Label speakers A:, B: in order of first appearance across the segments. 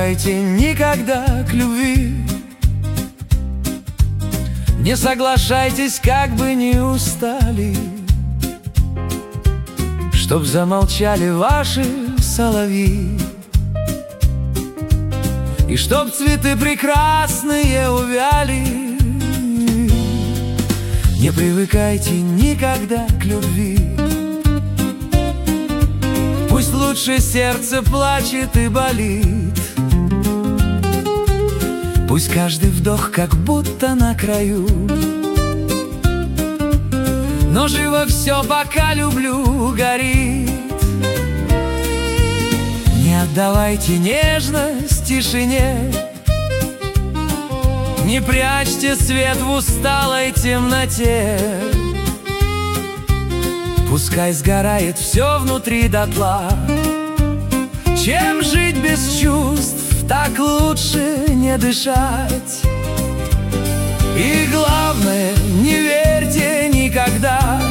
A: привыкайте никогда к любви. Не соглашайтесь, как бы ни устали, чтоб замолчали ваши соловьи, и чтоб цветы прекрасные увяли. Не привыкайте никогда к любви. Пусть лучше сердце плачет и болит, пусть каждый вдох как будто на краю, но живо все, пока люблю, горит. Не отдавайте нежность тишине, не прячьте свет в усталой темноте. Пускай сгорает все внутри дотла. Чем жить без чувств, так лучше не дышать. И главное, не верьте никогда,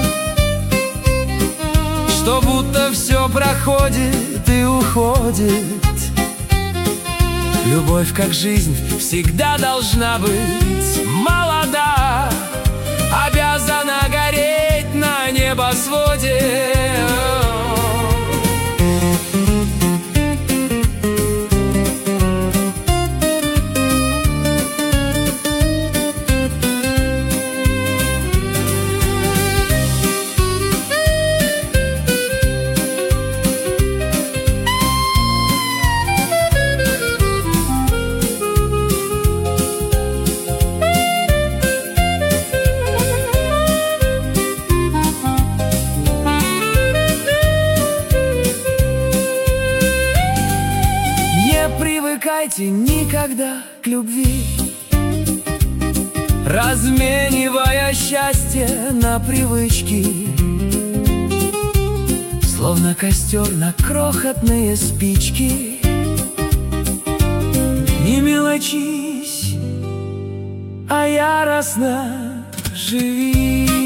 A: что будто все проходит и уходит. Любовь, как жизнь, всегда должна быть молода, обязана гореть на небосводе. Привыкайте никогда к любви, разменивая счастье на привычки, словно костер на крохотные спички. Не мелочись, а яростно живи.